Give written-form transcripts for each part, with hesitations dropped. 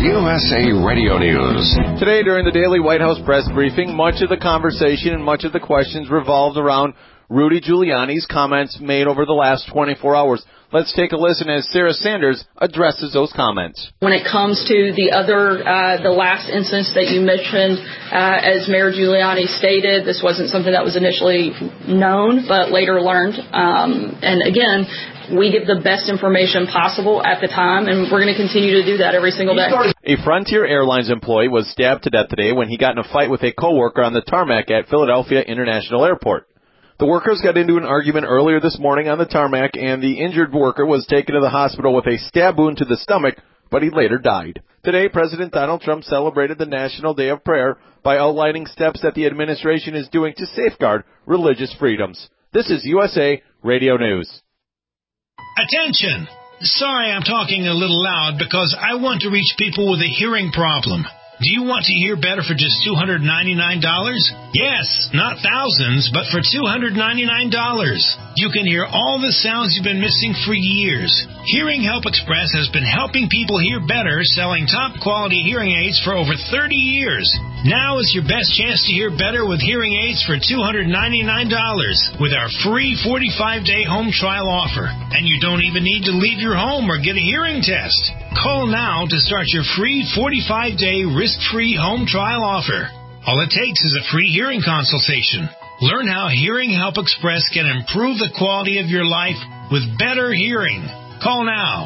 USA Radio News. Today, during the daily White House press briefing, much of the conversation and much of the questions revolved around Rudy Giuliani's comments made over the last 24 hours. Let's take a listen as Sarah Sanders addresses those comments. When it comes to the last instance that you mentioned, as Mayor Giuliani stated, this wasn't something that was initially known, but later learned. And again, we give the best information possible at the time, and we're going to continue to do that every single day. A Frontier Airlines employee was stabbed to death today when he got in a fight with a coworker on the tarmac at Philadelphia International Airport. The workers got into an argument earlier this morning on the tarmac, and the injured worker was taken to the hospital with a stab wound to the stomach, but he later died. Today, President Donald Trump celebrated the National Day of Prayer by outlining steps that the administration is doing to safeguard religious freedoms. This is USA Radio News. Attention! Sorry I'm talking a little loud because I want to reach people with a hearing problem. Do you want to hear better for just $299? Yes, not thousands, but for $299. You can hear all the sounds you've been missing for years. Hearing Help Express has been helping people hear better, selling top-quality hearing aids for over 30 years. Now is your best chance to hear better with hearing aids for $299 with our free 45-day home trial offer. And you don't even need to leave your home or get a hearing test. Call now to start your free 45-day risk-free home trial offer. All it takes is a free hearing consultation. Learn how Hearing Help Express can improve the quality of your life with better hearing. Call now.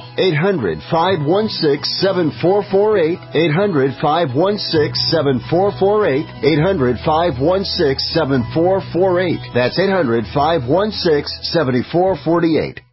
800-516-7448. 800-516-7448. 800-516-7448. That's 800-516-7448.